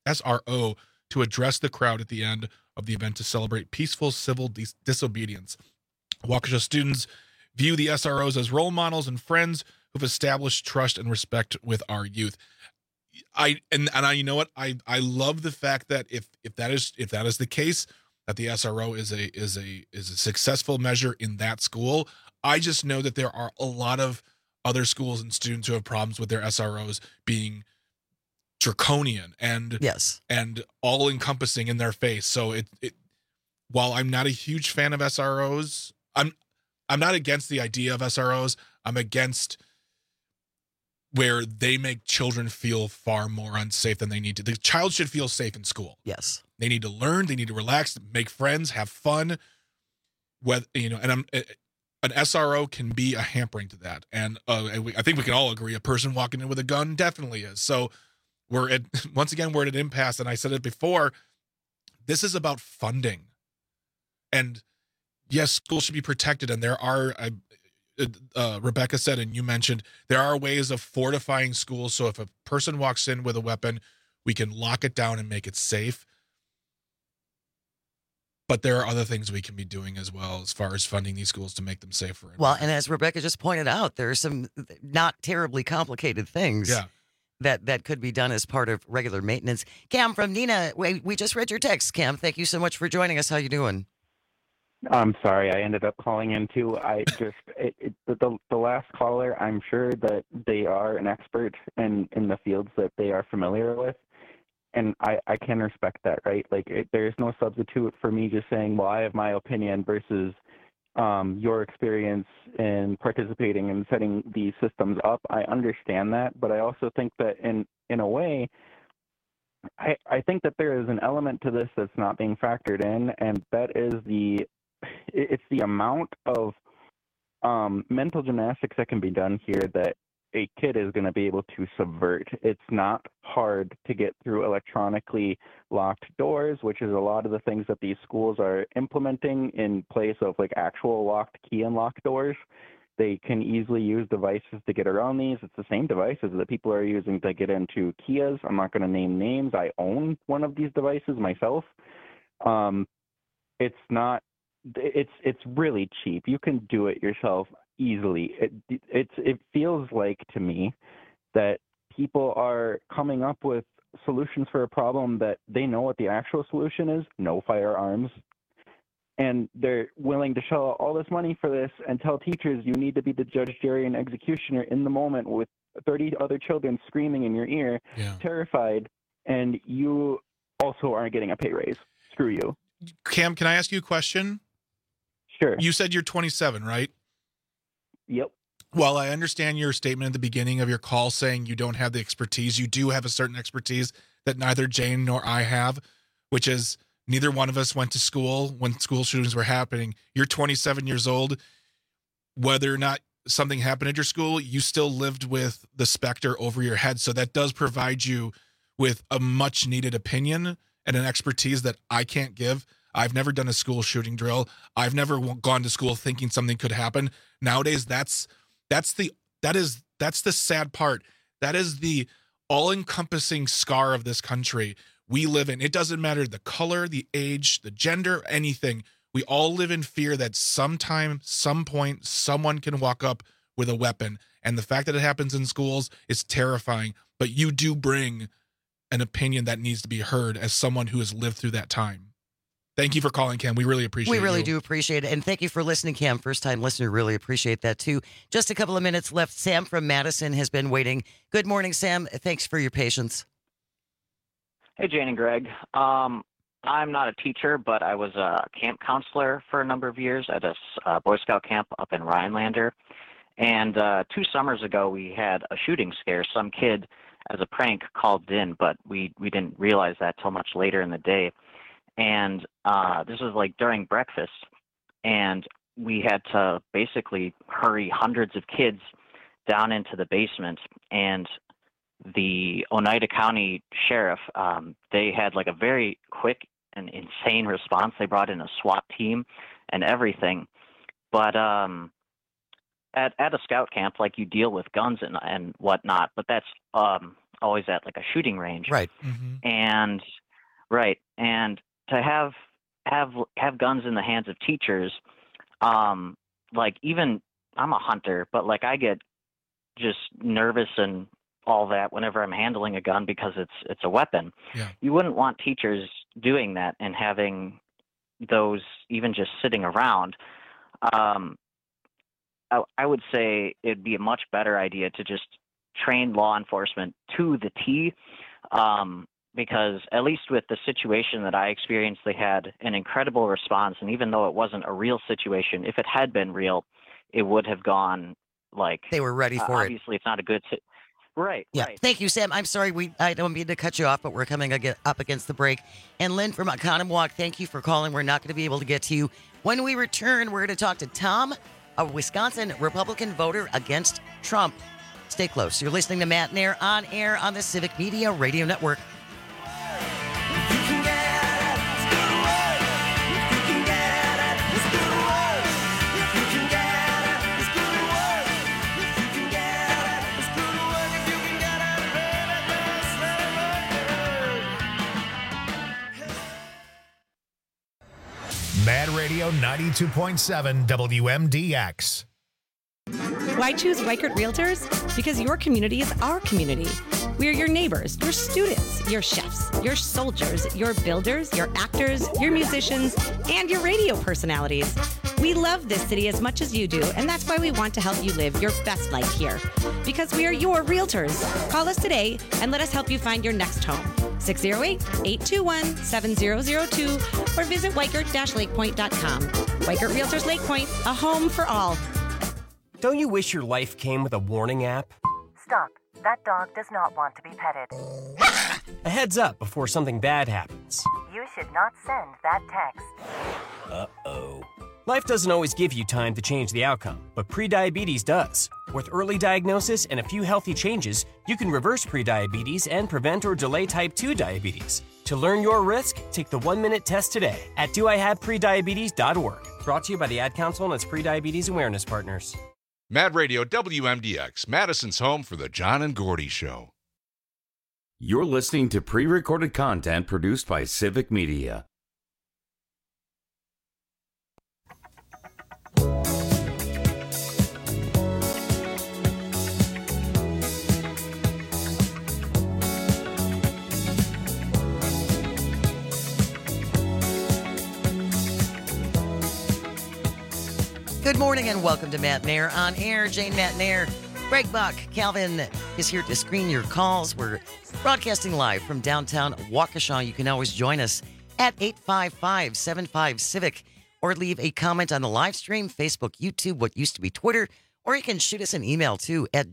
to address the crowd at the end of the event to celebrate peaceful civil disobedience. Waukesha students view the SROs as role models and friends who've established trust and respect with our youth. I you know what? I love the fact that if that is the case, that the SRO is a successful measure in that school. I just know that there are a lot of other schools and students who have problems with their SROs being draconian and all encompassing in their face. So while I'm not a huge fan of SROs, I'm not against the idea of SROs. I'm against where they make children feel far more unsafe than they need to. The child should feel safe in school. Yes. They need to learn, they need to relax, make friends, have fun. An SRO can be a hampering to that. And I think we can all agree a person walking in with a gun definitely is. So we're at an impasse. And I said it before, this is about funding. And yes, schools should be protected. And there are, Rebecca said, and you mentioned, there are ways of fortifying schools. So if a person walks in with a weapon, we can lock it down and make it safe. But there are other things we can be doing as well as far as funding these schools to make them safer. Well, and as Rebecca just pointed out, there are some not terribly complicated things that could be done as part of regular maintenance. Cam from Nina, we just read your text. Cam, thank you so much for joining us. How you doing? I'm sorry, I ended up calling in too. The last caller, I'm sure that they are an expert in the fields that they are familiar with. And I can respect that, right? Like, there's no substitute for me just saying, well, I have my opinion versus your experience in participating in setting these systems up. I understand that, but I also think that in a way, I think that there is an element to this that's not being factored in, and that is it's the amount of mental gymnastics that can be done here that a kid is going to be able to subvert. It's not hard to get through electronically locked doors, which is a lot of the things that these schools are implementing in place of like actual locked key and lock doors. They can easily use devices to get around these. It's the same devices that people are using to get into Kias. I'm not going to name names. I own one of these devices myself. It's really cheap. You can do it yourself easily. It feels like to me that people are coming up with solutions for a problem that they know what the actual solution is: no firearms. And they're willing to shell out all this money for this and tell teachers you need to be the judge, jury, and executioner in the moment with 30 other children screaming in your ear, terrified, and you also aren't getting a pay raise. Screw you. Cam, can I ask you a question? Sure. You said you're 27, right? Yep. Well, I understand your statement at the beginning of your call saying you don't have the expertise. You do have a certain expertise that neither Jane nor I have, which is neither one of us went to school when school shootings were happening. You're 27 years old. Whether or not something happened at your school, you still lived with the specter over your head. So that does provide you with a much needed opinion and an expertise that I can't give. I've never done a school shooting drill. I've never gone to school thinking something could happen. Nowadays, that's the sad part. That is the all-encompassing scar of this country we live in. It doesn't matter the color, the age, the gender, anything. We all live in fear that sometime, some point, someone can walk up with a weapon. And the fact that it happens in schools is terrifying. But you do bring an opinion that needs to be heard as someone who has lived through that time. Thank you for calling, Cam. We really appreciate it. We really do appreciate it. And thank you for listening, Cam. First-time listener, really appreciate that, too. Just a couple of minutes left. Sam from Madison has been waiting. Good morning, Sam. Thanks for your patience. Hey, Jane and Greg. I'm not a teacher, but I was a camp counselor for a number of years at a Boy Scout camp up in Rhinelander. And 2 summers ago, we had a shooting scare. Some kid, as a prank, called in, but we didn't realize that till much later in the day. And this was like during breakfast, and we had to basically hurry hundreds of kids down into the basement. And the Oneida County Sheriff, they had like a very quick and insane response. They brought in a SWAT team and everything. But at a scout camp, like, you deal with guns and whatnot, but that's always at like a shooting range. Right. Mm-hmm. And to have guns in the hands of teachers, like, even I'm a hunter, but like, I get just nervous and all that whenever I'm handling a gun because it's a weapon. Yeah. You wouldn't want teachers doing that and having those even just sitting around. I would say it'd be a much better idea to just train law enforcement to the T. because at least with the situation that I experienced, they had an incredible response. And even though it wasn't a real situation, if it had been real, it would have gone like they were ready for it. Obviously, it's not a good Right. Yeah. Right. Thank you, Sam. I'm sorry. I don't mean to cut you off, but we're coming up against the break. And Lynn from Oconomowoc, thank you for calling. We're not going to be able to get to you. When we return, we're going to talk to Tom, a Wisconsin Republican voter against Trump. Stay close. You're listening to Matt Nair on air on the Civic Media Radio Network. Mad Radio 92.7 WMDX. Why choose Weichert Realtors? Because your community is our community. We are your neighbors, your students, your chefs, your soldiers, your builders, your actors, your musicians, and your radio personalities. We love this city as much as you do, and that's why we want to help you live your best life here. Because we are your realtors. Call us today and let us help you find your next home. 608-821-7002 or visit Weichert-LakePoint.com. Weichert Realtors Lake Point, a home for all. Don't you wish your life came with a warning app? Stop. That dog does not want to be petted. A heads up before something bad happens. You should not send that text. Uh-oh. Life doesn't always give you time to change the outcome, but prediabetes does. With early diagnosis and a few healthy changes, you can reverse prediabetes and prevent or delay type 2 diabetes. To learn your risk, take the 1-minute test today at doihaveprediabetes.org. Brought to you by the Ad Council and its prediabetes awareness partners. Mad Radio WMDX, Madison's home for the John and Gordy Show. You're listening to pre-recorded content produced by Civic Media. Good morning and welcome to Matt Nair on air. Jane Matt Nair, Greg Buck, Calvin is here to screen your calls. We're broadcasting live from downtown Waukesha. You can always join us at 855-75-CIVIC or leave a comment on the live stream, Facebook, YouTube, what used to be Twitter, or you can shoot us an email too at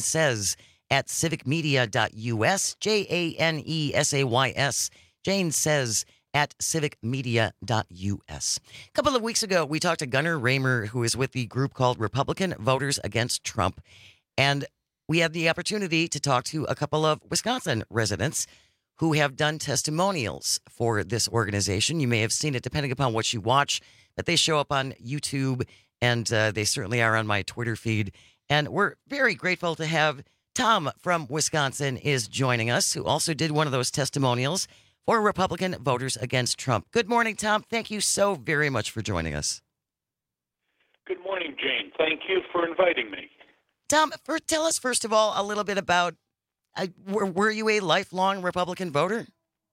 janesays@civicmedia.us, JANESAYS, Jane Says at civicmedia.us. A couple of weeks ago, we talked to Gunnar Raymer, who is with the group called Republican Voters Against Trump. And we had the opportunity to talk to a couple of Wisconsin residents who have done testimonials for this organization. You may have seen it, depending upon what you watch, that they show up on YouTube, and they certainly are on my Twitter feed. And we're very grateful to have Tom from Wisconsin is joining us, who also did one of those testimonials for Republican Voters Against Trump. Good morning, Tom. Thank you so very much for joining us. Good morning, Jane. Thank you for inviting me. Tom, tell us, first of all, a little bit about, were you a lifelong Republican voter?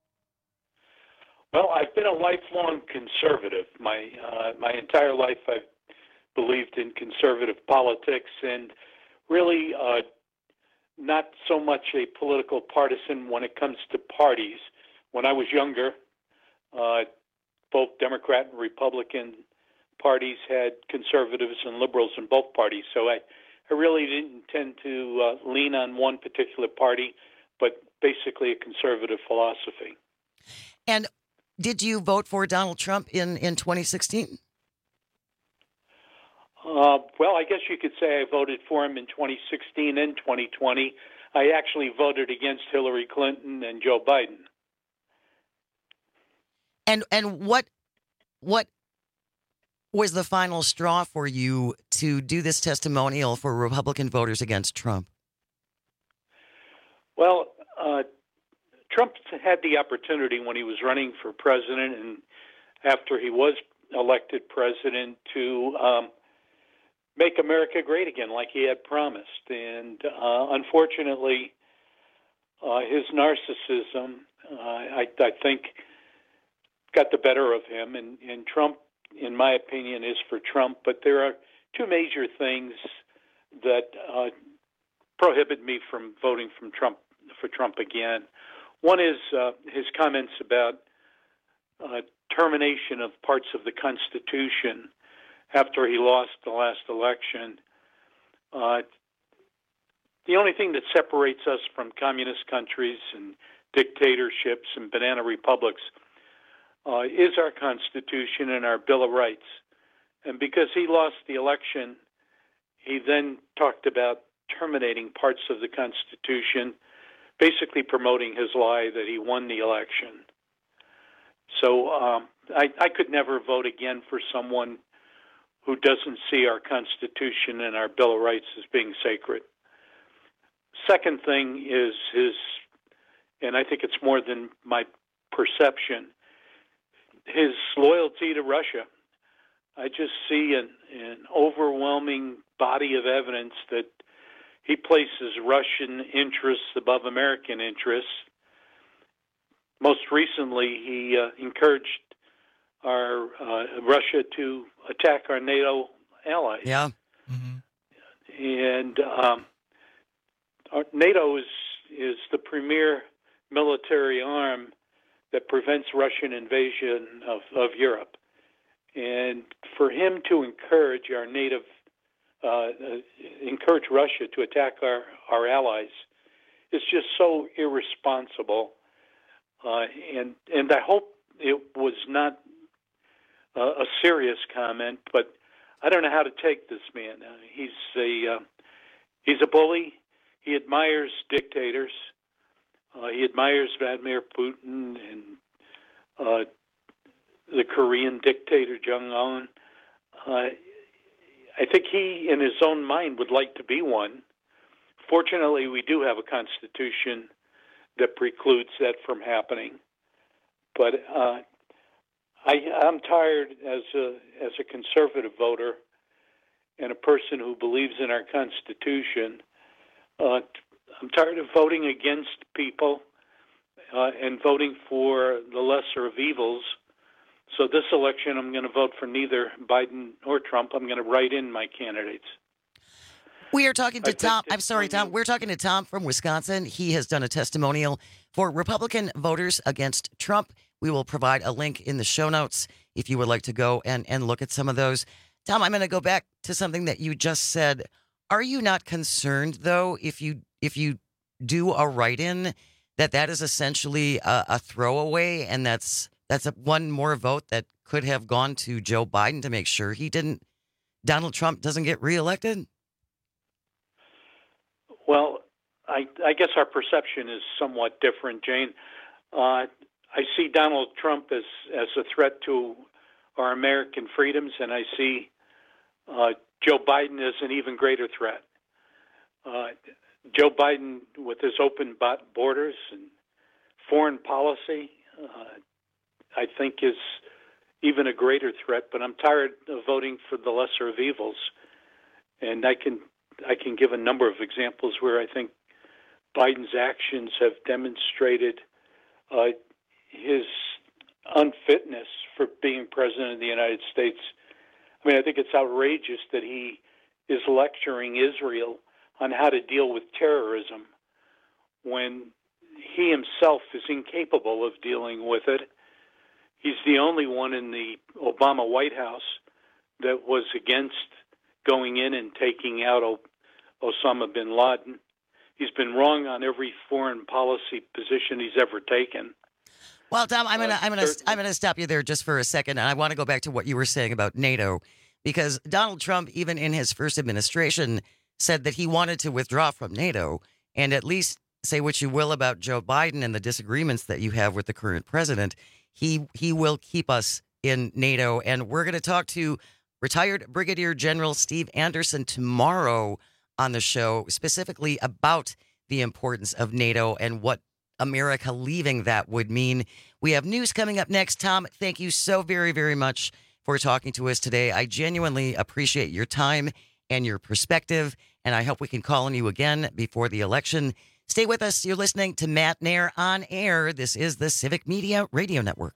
Well, I've been a lifelong conservative. My entire life I've believed in conservative politics and really not so much a political partisan when it comes to parties. When I was younger, both Democrat and Republican parties had conservatives and liberals in both parties. So I really didn't tend to lean on one particular party, but basically a conservative philosophy. And did you vote for Donald Trump in 2016? Well, I guess you could say I voted for him in 2016 and 2020. I actually voted against Hillary Clinton and Joe Biden. And what was the final straw for you to do this testimonial for Republican Voters Against Trump? Well, Trump had the opportunity when he was running for president and after he was elected president to make America great again like he had promised. And unfortunately, his narcissism, I think, got the better of him, and Trump, in my opinion, is for Trump. But there are two major things that prohibit me from voting for Trump again. One is his comments about termination of parts of the Constitution after he lost the last election. The only thing that separates us from communist countries and dictatorships and banana republics is our Constitution and our Bill of Rights. And because he lost the election, he then talked about terminating parts of the Constitution, basically promoting his lie that he won the election. So I could never vote again for someone who doesn't see our Constitution and our Bill of Rights as being sacred. Second thing is his, and I think it's more than my perception, his loyalty to Russia. I just see an overwhelming body of evidence that he places Russian interests above American interests. Most recently, he encouraged our Russia to attack our NATO allies. Yeah. And NATO is the premier military arm that prevents Russian invasion of Europe. And for him to encourage our encourage Russia to attack our allies is just so irresponsible. And I hope it was not a serious comment, but I don't know how to take this man. He's a bully. He admires dictators. He admires Vladimir Putin and the Korean dictator Jong-un. I think he, in his own mind, would like to be one. Fortunately, we do have a constitution that precludes that from happening. But I'm tired as a conservative voter and a person who believes in our Constitution. I'm tired of voting against people and voting for the lesser of evils. So this election, I'm going to vote for neither Biden or Trump. I'm going to write in my candidates. We are talking to Tom. I'm sorry, Tom. We're talking to Tom from Wisconsin. He has done a testimonial for Republican voters against Trump. We will provide a link in the show notes if you would like to go and look at some of those. Tom, I'm going to go back to something that you just said. Are you not concerned, though, if you do a write-in, that is essentially a throwaway, and that's one more vote that could have gone to Joe Biden to make sure Donald Trump doesn't get reelected? Well, I guess our perception is somewhat different, Jane. I see Donald Trump as a threat to our American freedoms, and I see Joe Biden as an even greater threat. Joe Biden, with his open borders and foreign policy, I think is even a greater threat. But I'm tired of voting for the lesser of evils, and I can give a number of examples where I think Biden's actions have demonstrated his unfitness for being president of the United States. I mean, I think it's outrageous that he is lecturing Israel on how to deal with terrorism when he himself is incapable of dealing with it. He's the only one in the Obama White House that was against going in and taking out Osama bin Laden. He's been wrong on every foreign policy position he's ever taken. Well, Tom, I'm gonna stop you there just for a second, and I want to go back to what you were saying about NATO, because Donald Trump, even in his first administration, said that he wanted to withdraw from NATO, and at least say what you will about Joe Biden and the disagreements that you have with the current president, he will keep us in NATO. And we're going to talk to retired Brigadier General Steve Anderson tomorrow on the show, specifically about the importance of NATO and what America leaving that would mean. We have news coming up next. Tom, thank you so very, very much for talking to us today. I genuinely appreciate your time and your perspective, and I hope we can call on you again before the election. Stay with us. You're listening to Matt Nair on Air. This is the Civic Media Radio Network.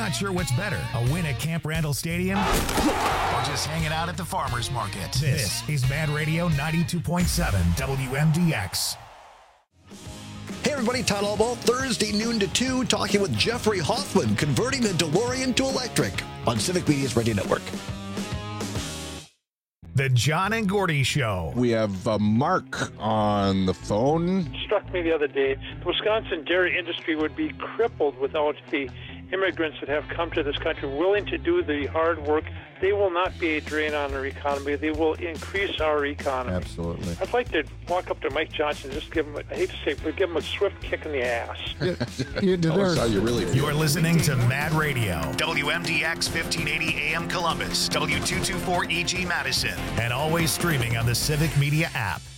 not sure what's better, a win at Camp Randall Stadium or just hanging out at the farmer's market? This is Mad Radio 92.7 WMDX. Hey everybody, Todd Albaugh, Thursday noon to 2, talking with Jeffrey Hoffman, converting the DeLorean to electric on Civic Media's Radio Network. The John and Gordy Show. We have Mark on the phone. It struck me the other day, the Wisconsin dairy industry would be crippled without the immigrants that have come to this country willing to do the hard work. They will not be a drain on our economy. They will increase our economy. Absolutely. I'd like to walk up to Mike Johnson and just give him, I hate to say it, but give him a swift kick in the ass. Tell us how you really feel. You're listening to Mad Radio, WMDX 1580 AM Columbus, W224 EG Madison, and always streaming on the Civic Media app.